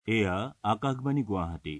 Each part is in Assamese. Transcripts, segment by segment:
এয়া আকাশবাণী গুৱাহাটী।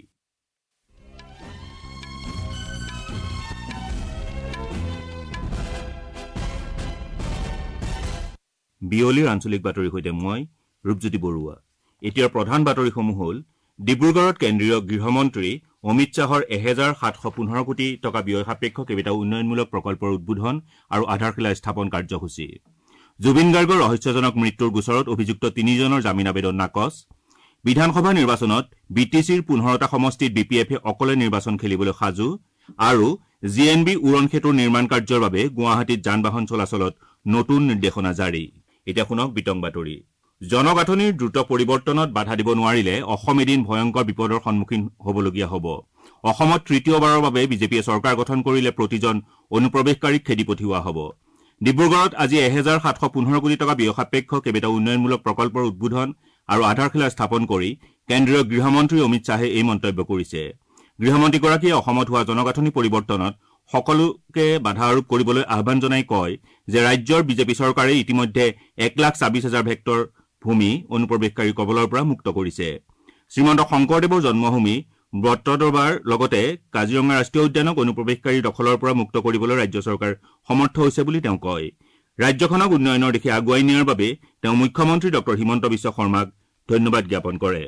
বিয়লিৰ আঞ্চলিক বাতৰিৰ সৈতে মই ৰূপজ্যোতি বৰুৱা। এতিয়াৰ প্ৰধান বাতৰিসমূহ হ'ল ডিব্ৰুগড়ত কেন্দ্ৰীয় গৃহমন্ত্ৰী অমিত শ্বাহৰ 1715 কোটি টকা ব্যয় সাপেক্ষ কেইবাটাও উন্নয়নমূলক প্ৰকল্পৰ উদ্বোধন আৰু আধাৰশিলা স্থাপন কাৰ্যসূচী। জুবিন গাৰ্গৰ ৰহস্যজনক মৃত্যুৰ গোচৰত অভিযুক্ত 3জনৰ জামিন আবেদন নাকচ। বিধানসভা নিৰ্বাচনত বিটিচিৰ 15টা সমষ্টিত বিপিএফে অকলে নিৰ্বাচন খেলিবলৈ সাজু আৰু জিএনবি উৰণ সেতুৰ নিৰ্মাণ কাৰ্যৰ বাবে গুৱাহাটীত যান বাহন চলাচলত নতুন নিৰ্দেশনা জাৰি। এতিয়া শুনক বিতং বাতৰি। জনগাঁথনিৰ দ্ৰুত পৰিৱৰ্তনত বাধা দিব নোৱাৰিলে অসম এদিন ভয়ংকৰ বিপদৰ সন্মুখীন হ'বলগীয়া হ'ব। অসমত তৃতীয়বাৰৰ বাবে বিজেপিয়ে চৰকাৰ গঠন কৰিলে প্ৰতিজন অনুপ্ৰৱেশকাৰীক খেদি পঠিওৱা হ'ব। ডিব্ৰুগড়ত আজি 1715 কোটি টকা ব্যয় সাপেক্ষ কেইবাটাও উন্নয়নমূলক প্ৰকল্পৰ উদ্বোধন আৰু আধাৰশিলা স্থাপন কৰি কেন্দ্ৰীয় গৃহমন্ত্ৰী অমিত শ্বাহে এই মন্তব্য কৰিছে। গৃহমন্ত্ৰীগৰাকীয়ে অসমত হোৱা জনগাঁথনি পৰিৱৰ্তনত সকলোকে বাধা আৰোপ কৰিবলৈ আহ্বান জনাই কয় যে ৰাজ্যৰ বিজেপি চৰকাৰে ইতিমধ্যে 1,24,000 হেক্টৰ ভূমি অনুপ্ৰৱেশকাৰীৰ কবলৰ পৰা মুক্ত কৰিছে। শ্ৰীমন্ত শংকৰদেৱৰ জন্মভূমি ব্ৰতদৰবাৰ লগতে কাজিৰঙা ৰাষ্ট্ৰীয় উদ্যানক অনুপ্ৰৱেশকাৰীৰ দখলৰ পৰা মুক্ত কৰিবলৈ ৰাজ্য চৰকাৰ সমৰ্থ হৈছে বুলি তেওঁ কয়। ৰাজ্যখনক উন্নয়নৰ দিশে আগুৱাই নিয়াৰ বাবে তেওঁ মুখ্যমন্ত্ৰী ডক্টৰ হিমন্ত বিশ্ব শৰ্মাক ধন্যবাদ জ্ঞাপন কৰে।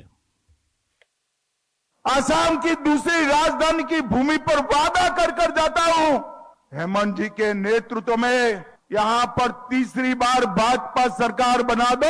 आसाम की दूसरी राजधानी की भूमि पर वादा कर जाता हूं। हेमंत जी के नेतृत्व में यहां पर तीसरी बार भाजपा सरकार बना दो।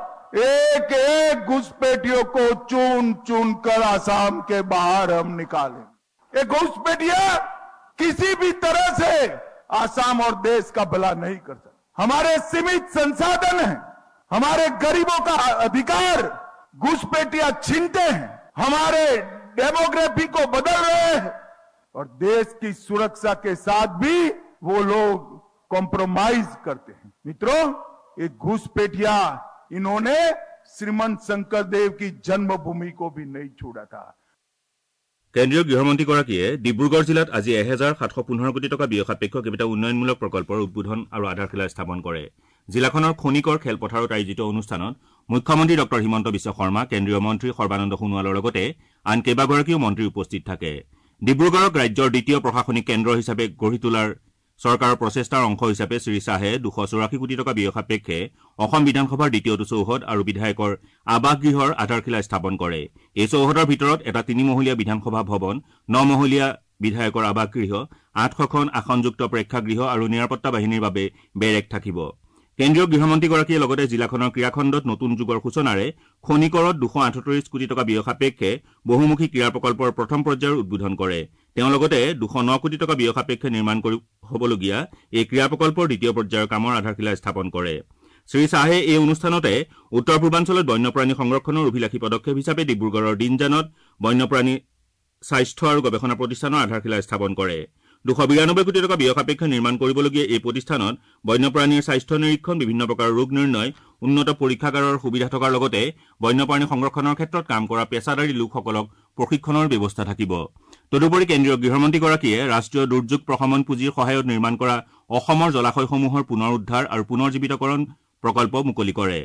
एक एक घुसपैठियों को चुन चुन कर आसाम के बाहर हम निकालें। ये घुसपैठियां किसी भी तरह से आसाम और देश का भला नहीं कर सकते। हमारे सीमित संसाधन हैं, हमारे गरीबों का अधिकार घुसपैठियां छीनते हैं, हमारे डेमोग्राफी को बदल रहे हैं और देश की सुरक्षा के साथ भी वो लोग कॉम्प्रोमाइज करते हैं। मित्रों, ये घुसपैठियां इन्होंने श्रीमंत शंकर देव की जन्मभूमि को भी नहीं छोड़ा था। কেন্দ্ৰীয় গৃহমন্ত্ৰীগৰাকীয়ে ডিব্ৰুগড় জিলাত আজি 1715 কোটি টকা ব্যয় সাপেক্ষ কেইবাটাও উন্নয়নমূলক প্ৰকল্পৰ উদ্বোধন আৰু আধাৰশিলা স্থাপন কৰে। জিলাখনৰ খনিকৰ খেলপথাৰত আয়োজিত অনুষ্ঠানত মুখ্যমন্ত্ৰী ডক্টৰ হিমন্ত বিশ্ব শৰ্মা, কেন্দ্ৰীয় মন্ত্ৰী সৰ্বানন্দ সোণোৱালৰ লগতে আন কেইবাগৰাকীও মন্ত্ৰী উপস্থিত থাকে। ডিব্ৰুগড়ক ৰাজ্যৰ দ্বিতীয় প্ৰশাসনিক কেন্দ্ৰ হিচাপে গঢ়ি তোলাৰ চৰকাৰৰ প্ৰচেষ্টাৰ অংশ হিচাপে শ্ৰী শ্বাহে 284 কোটি টকা ব্যয় সাপেক্ষে অসম বিধানসভাৰ দ্বিতীয়টো চৌহদ আৰু বিধায়কৰ আৱাসগৃহৰ আধাৰশিলা স্থাপন কৰে। এই চৌহদৰ ভিতৰত এটা 3মহলীয়া বিধানসভা ভৱন, 9মহলীয়া বিধায়কৰ আৱাসগৃহ, 800খন আসনযুক্ত প্ৰেক্ষাগৃহ আৰু নিৰাপত্তা বাহিনীৰ বাবে বেৰেক থাকিব। কেন্দ্ৰীয় গৃহমন্ত্ৰীগৰাকীয়ে লগতে জিলাখনৰ ক্ৰীড়াখণ্ডত নতুন যুগৰ সূচনাৰে খনিকৰত 238 কোটি টকা ব্যয় সাপেক্ষে বহুমুখী ক্ৰীড়া প্ৰকল্পৰ প্ৰথম পৰ্যায়ৰ উদ্বোধন কৰে। তেওঁ লগতে 209 কোটি টকা ব্যয় সাপেক্ষে নিৰ্মাণ হ'বলগীয়া এই ক্ৰীড়া প্ৰকল্পৰ দ্বিতীয় পৰ্যায়ৰ কামৰ আধাৰশিলা স্থাপন কৰে। শ্ৰী শ্বাহে এই অনুষ্ঠানতে উত্তৰ পূৰ্বাঞ্চলত বন্যপ্ৰাণী সংৰক্ষণৰ অভিলাষী পদক্ষেপ হিচাপে ডিব্ৰুগড়ৰ দিনজানত বন্যপ্ৰাণী স্বাস্থ্য আৰু গৱেষণা প্ৰতিষ্ঠানৰ আধাৰশিলা স্থাপন কৰে। 292 কোটি টকা ব্যয় সাপেক্ষে নিৰ্মাণ কৰিবলগীয়া এই প্ৰতিষ্ঠানত বন্যপ্ৰাণীৰ স্বাস্থ্য নিৰীক্ষণ, বিভিন্ন প্ৰকাৰৰ ৰোগ নিৰ্ণয়, উন্নত পৰীক্ষাগাৰৰ সুবিধা থকাৰ লগতে বন্যপ্ৰাণী সংৰক্ষণৰ ক্ষেত্ৰত কাম কৰা পেছাদাৰী লোকসকলক প্ৰশিক্ষণৰ ব্যৱস্থা থাকিব। তদুপৰি কেন্দ্ৰীয় গৃহমন্ত্ৰীগৰাকীয়ে ৰাষ্ট্ৰীয় দুৰ্যোগ প্ৰশমন পুঁজিৰ সহায়ত নিৰ্মাণ কৰা অসমৰ জলাশয়সমূহৰ পুনৰ উদ্ধাৰ আৰু পুনৰ জীৱিতকৰণ প্ৰকল্প মুকলি কৰে।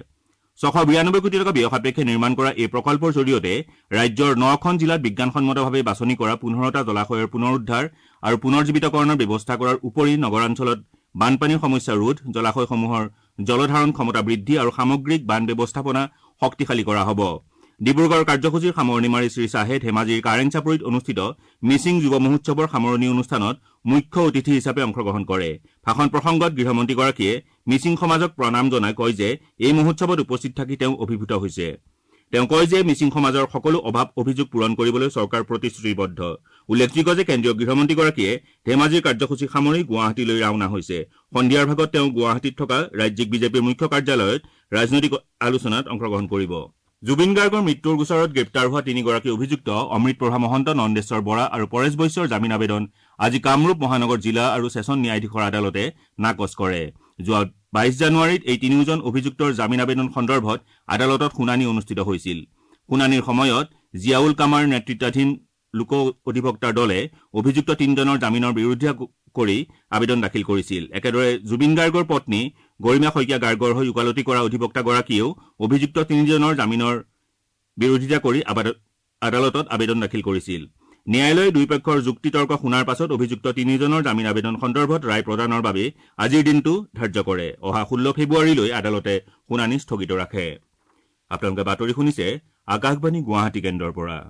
692 কোটি টকা ব্যয় সাপেক্ষে নিৰ্মাণ কৰা এই প্ৰকল্পৰ জৰিয়তে ৰাজ্যৰ 9খন জিলাত বিজ্ঞানসন্মতভাৱে বাছনি কৰা 15টা জলাশয়ৰ পুনৰ উদ্ধাৰ আৰু পুনৰ জীৱিতকৰণৰ ব্যৱস্থা কৰাৰ উপৰি নগৰাঞ্চলত বানপানীৰ সমস্যা ৰোধ, জলাশয়সমূহৰ জলধাৰণ ক্ষমতা বৃদ্ধি আৰু সামগ্ৰিক বান ব্যৱস্থাপনা শক্তিশালী কৰা হ'ব। ডিব্ৰুগড় কাৰ্যসূচীৰ সামৰণি মাৰি শ্ৰী শ্বাহে ধেমাজিৰ কাৰেং-চাপৰিত অনুষ্ঠিত মিচিং যুৱ মহোৎসৱৰ সামৰণি অনুষ্ঠানত মুখ্য অতিথি হিচাপে অংশগ্ৰহণ কৰে। ভাষণ প্ৰসংগত গৃহমন্ত্ৰীগৰাকীয়ে মিচিং সমাজক প্ৰণাম জনাই কয় যে এই মহোৎসৱত উপস্থিত থাকি তেওঁ অভিভূত হৈছে। তেওঁ কয় যে মিচিং সমাজৰ সকলো অভাৱ অভিযোগ পূৰণ কৰিবলৈ চৰকাৰ প্ৰতিশ্ৰুতিবদ্ধ। উল্লেখযোগ্য যে কেন্দ্ৰীয় গৃহমন্ত্ৰীগৰাকীয়ে ধেমাজিৰ কাৰ্যসূচী সামৰি গুৱাহাটীলৈ ৰাওনা হৈছে। সন্ধিয়াৰ ভাগত তেওঁ গুৱাহাটীত থকা ৰাজ্যিক বিজেপিৰ মুখ্য কাৰ্যালয়ত ৰাজনৈতিক আলোচনাত অংশগ্ৰহণ কৰিব। জুবিন গাৰ্গৰ মৃত্যুৰ গোচৰত গ্ৰেপ্তাৰ হোৱা 3গৰাকী অভিযুক্ত অমৃতপ্ৰভা মহন্ত, নন্দেশ্বৰ বৰা আৰু পৰেশ বৈশ্যৰ জামিন আবেদন আজি কামৰূপ মহানগৰ জিলা আৰু ছেছন ন্যায়াধীশৰ আদালতে নাকচ কৰে। যোৱা 22 জানুৱাৰীত এই 3জন অভিযুক্তৰ জামিন আবেদন সন্দৰ্ভত আদালতত শুনানি অনুষ্ঠিত হৈছিল। শুনানিৰ সময়ত জিয়াউল কামাৰ নেতৃত্বাধীন লোক অধিবক্তাৰ দলে অভিযুক্ত 3জনৰ জামিনৰ বিৰোধিতা কৰি আবেদন দাখিল কৰিছিল। একেদৰে জুবিন গাৰ্গৰ পত্নী গৰিমা শইকীয়া গাৰ্গৰ হৈ ওকালতি কৰা অধিবক্তাগৰাকীয়েও অভিযুক্ত 3জনৰ জামিনৰ বিৰোধিতা কৰি আদালতত আবেদন দাখিল কৰিছিল। ন্যায়ালয়ে দুই পক্ষৰ যুক্তিতৰ্ক শুনাৰ পাছত অভিযুক্ত তিনিজনৰ জামিন আবেদন সন্দৰ্ভত ৰায় প্ৰদানৰ বাবে আজিৰ দিনটো ধাৰ্য কৰে। অহা 16 ফেব্ৰুৱাৰীলৈ আদালতে শুনানি স্থগিত ৰাখে। আপোনালোকে বাতৰি শুনিছে আকাশবাণী গুৱাহাটী কেন্দ্ৰৰ পৰা।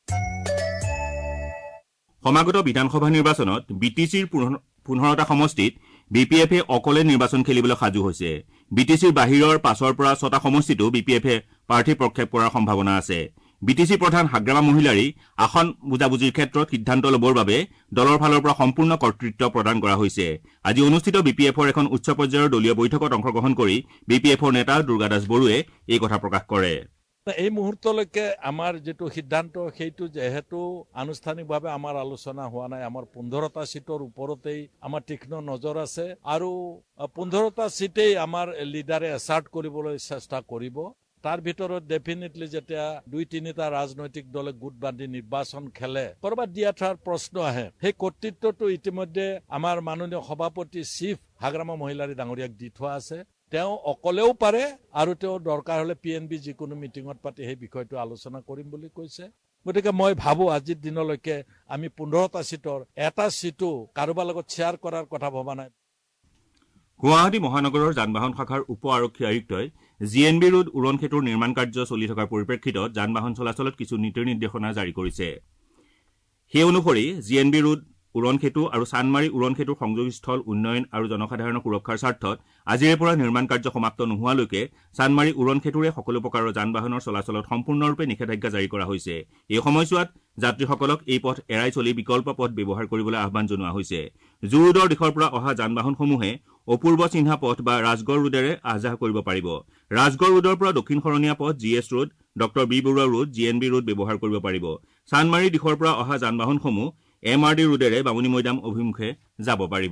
সমাগত বিধানসভা নিৰ্বাচনত বিটিচিৰ 15টা সমষ্টিত বিপিএফে অকলে নিৰ্বাচন খেলিবলৈ সাজু হৈছে। বিটিচিৰ বাহিৰৰ 5ৰ পৰা 6টা সমষ্টিতো বিপিএফে প্ৰাৰ্থী প্ৰক্ষেপ কৰাৰ সম্ভাৱনা আছে। বিটিচি প্ৰধান হাগ্ৰামা মহিলাৰী আসন বুজাবুজিৰ ক্ষেত্ৰত সিদ্ধান্ত ল'বৰ বাবে দলৰ ফালৰ পৰা সম্পূৰ্ণ কৰ্তৃত্ব প্ৰদান কৰা হৈছে। আজি অনুষ্ঠিত বিপিএফৰ এখন উচ্চ পৰ্যায়ৰ দলীয় বৈঠকত অংশগ্ৰহণ কৰি বিপিএফৰ নেতা দুৰ্গা দাস বড়োৱে এই কথা প্ৰকাশ কৰে। এই মুহূৰ্তলৈকে আমাৰ যেটো সিদ্ধান্ত সেইটো যেহেতু আনুষ্ঠানিকভাৱে আমাৰ আলোচনা হোৱা নাই। আমাৰ 15টা সিটৰ ওপৰতেই আমাৰ তীক্ষ্ণ নজৰ আছে আৰু 15টা সিটেই আমাৰ লিডাৰে এছাৰ্ট কৰিবলৈ চেষ্টা কৰিব। তাৰ ভিতৰত ডেফিনেটলি যেতিয়া 2-3টা ৰাজনৈতিক দলে গোট বান্ধি নিৰ্বাচন খেলে কৰবাত দিয়া থোৱাৰ প্ৰশ্ন আহে। সেই কৰ্তৃত্বটো ইতিমধ্যে আমাৰ মাননীয় সভাপতি চিফ হাগ্ৰামা মহিলাৰী ডাঙৰীয়াক দি থোৱা আছে। তেওঁ অকলেও পাৰে আৰু তেওঁ দৰকাৰ হলে পিএনবি যিকোনো মিটিঙত পাতি সেই বিষয়টো আলোচনা কৰিম বুলি কৈছে। গতিকে মই ভাবো আজিৰ দিনলৈকে আমি 15টা সিটৰ এটা সিটো কাৰোবাৰ লগত শ্বেয়াৰ কৰাৰ কথা ভবা নাই। গুৱাহাটী মহানগৰৰ যান বাহন শাখাৰ উপ আৰক্ষী আয়ুক্তই জিএনবি ৰোড উৰণ সেতুৰ নিৰ্মাণ কাৰ্য চলি থকাৰ পৰিপ্ৰেক্ষিতত যান বাহন চলাচলত কিছু নীতি নিৰ্দেশনা জাৰি কৰিছে। সেই অনুসৰি জিএনবি ৰোড উৰণ সেতু আৰু চানমাৰী উৰণ সেতুৰ সংযোগস্থল উন্নয়ন আৰু জনসাধাৰণৰ সুৰক্ষাৰ স্বাৰ্থত আজিৰে পৰা নিৰ্মাণ কাৰ্য সমাপ্ত নোহোৱালৈকে চানমাৰী উৰণ সেতুৰে সকলো প্ৰকাৰৰ যান বাহনৰ চলাচলত সম্পূৰ্ণৰূপে নিষেধাজ্ঞা জাৰি কৰা হৈছে। এই সময়ছোৱাত যাত্ৰীসকলক এই পথ এৰাই চলি বিকল্প পথ ব্যৱহাৰ কৰিবলৈ আহ্বান জনোৱা হৈছে। জু ৰোডৰ দিশৰ পৰা অহা যান বাহনসমূহে অপূৰ্ব চিহ্না পথ বা ৰাজগড় ৰোডেৰে আহ-যাহ কৰিব পাৰিব। ৰাজগড় ৰোডৰ পৰা দক্ষিণ শৰণীয়া পথ GS road, doctor B Barua road, GNB road ব্যৱহাৰ কৰিব পাৰিব। চানমাৰীৰ দিশৰ পৰা অহা যান বাহনসমূহ এমআৰডি ৰোডেৰে বামুণী মৈদাম অভিমুখে যাব পাৰিব।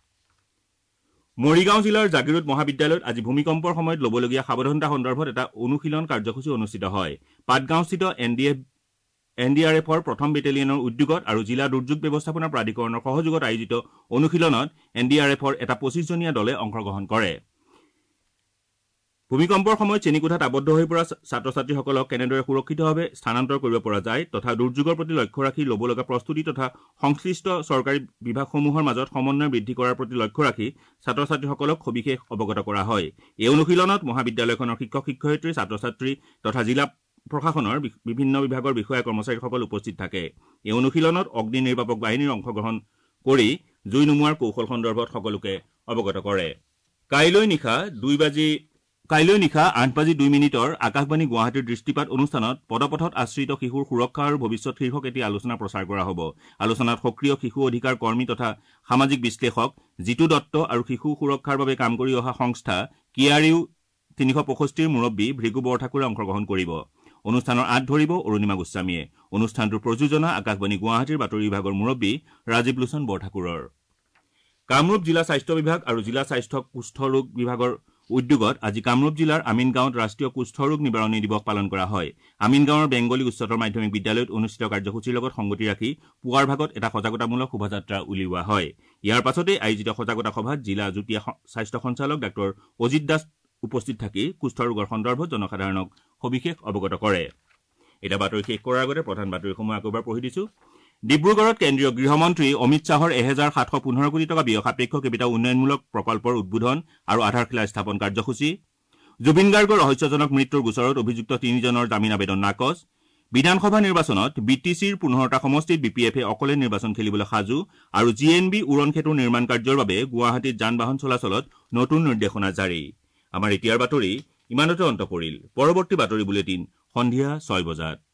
মৰিগাঁও জিলাৰ জাগিৰোড মহাবিদ্যালয়ত আজি ভূমিকম্পৰ সময়ত ল'বলগীয়া সাৱধানতা সন্দৰ্ভত এটা অনুশীলন কাৰ্যসূচী অনুষ্ঠিত হয়। পাটগাঁওস্থিত এনডিআৰএফৰ প্ৰথম বেটেলিয়নৰ উদ্যোগত আৰু জিলা দুৰ্যোগ ব্যৱস্থাপনা প্ৰাধিকৰণৰ সহযোগত আয়োজিত অনুশীলনত এনডিআৰএফৰ এটা 25জনীয়া দলে অংশগ্ৰহণ কৰে। ভূমিকম্পৰ সময়ত শ্ৰেণীকোঠাত আবদ্ধ হৈ পৰা ছাত্ৰ ছাত্ৰীসকলক কেনেদৰে সুৰক্ষিতভাৱে স্থানান্তৰ কৰিব পৰা যায় তথা দুৰ্যোগৰ প্ৰতি লক্ষ্য ৰাখি ল'বলগা প্ৰস্তুতি তথা সংশ্লিষ্ট চৰকাৰী বিভাগসমূহৰ মাজত সমন্বয় বৃদ্ধি কৰাৰ প্ৰতি লক্ষ্য ৰাখি ছাত্ৰ ছাত্ৰীসকলক সবিশেষ অৱগত কৰা হয়। এই অনুশীলনত মহাবিদ্যালয়খনৰ শিক্ষক শিক্ষয়িত্ৰী, ছাত্ৰ ছাত্ৰী তথা জিলা প্ৰশাসনৰ বিভিন্ন বিভাগৰ বিষয়া কৰ্মচাৰীসকল উপস্থিত থাকে। এই অনুশীলনত অগ্নি নিৰ্বাপক বাহিনীৰ অংশগ্ৰহণ কৰি জুই নুমুৱাৰ কৌশল সন্দৰ্ভত সকলোকে অৱগত কৰে। কাইলৈ নিশা 8:02 আকাশবাণী গুৱাহাটীৰ দৃষ্টিপাত অনুষ্ঠানত পদপথত আশ্ৰিত শিশুৰ সুৰক্ষা আৰু ভৱিষ্যৎ শীৰ্ষক এটি আলোচনা প্ৰচাৰ কৰা হ'ব। আলোচনাত সক্ৰিয় শিশু অধিকাৰ কৰ্মী তথা সামাজিক বিশ্লেষক জিতু দত্ত আৰু শিশু সুৰক্ষাৰ বাবে কাম কৰি অহা সংস্থা কিয়াৰিউ 365ৰ মুৰব্বী ভৃগু বৰঠাকুৰে অংশগ্ৰহণ কৰিব। অনুষ্ঠানৰ আঁত ধৰিব অৰুণিমা গোস্বামীয়ে। অনুষ্ঠানটোৰ প্ৰযোজনা আকাশবাণী গুৱাহাটীৰ বাতৰি বিভাগৰ মুৰব্বী ৰাজীৱ লোচন বৰঠাকুৰৰ। কামৰূপ জিলা স্বাস্থ্য বিভাগ আৰু জিলা স্বাস্থ্য কুষ্ঠ ৰোগ বিভাগৰ উদ্যোগত আজি কামৰূপ জিলাৰ আমিনগাঁৱত ৰাষ্ট্ৰীয় কুষ্ঠ ৰোগ নিবাৰণী দিৱস পালন কৰা হয়। আমিনগাঁৱৰ বেংগলী উচ্চতৰ মাধ্যমিক বিদ্যালয়ত অনুষ্ঠিত কাৰ্যসূচীৰ লগত সংগতি ৰাখি পুৱাৰ ভাগত এটা সজাগতামূলক শোভাযাত্ৰা উলিওৱা হয়। ইয়াৰ পাছতেই আয়োজিত সজাগতা সভাত জিলা যুটীয়া স্বাস্থ্য সঞ্চালক ডাঃ অজিত দাস উপস্থিত থাকি কুষ্ঠ ৰোগৰ সন্দৰ্ভত জনসাধাৰণক সবিশেষ অৱগত কৰে। এটা বাতৰি শেষ কৰাৰ আগতে প্ৰধান বাতৰিসমূহ আকৌ এবাৰ পঢ়ি দিছো। ডিব্ৰুগড়ত কেন্দ্ৰীয় গৃহমন্ত্ৰী অমিত শ্বাহৰ 1715 কোটি টকা ব্যয় সাপেক্ষ কেইবাটাও উন্নয়নমূলক প্ৰকল্পৰ উদ্বোধন আৰু আধাৰশিলা স্থাপন কাৰ্যসূচী। জুবিন গাৰ্গৰ ৰহস্যজনক মৃত্যুৰ গোচৰত অভিযুক্ত 3জনৰ জামিন আবেদন নাকচ। বিধানসভা নিৰ্বাচনত বিটিচিৰ 15টা সমষ্টিত বিপিএফে অকলে নিৰ্বাচন খেলিবলৈ সাজু আৰু জিএনবি উৰণ সেতুৰ নিৰ্মাণ কাৰ্যৰ বাবে গুৱাহাটীত যান বাহন চলাচলত নতুন নিৰ্দেশনা জাৰি। আমাৰ এতিয়াৰ বাতৰি ইমানতে অন্ত পৰিল। পৰৱৰ্তী বাতৰি বুলেটিন সন্ধিয়া 6 বজাত।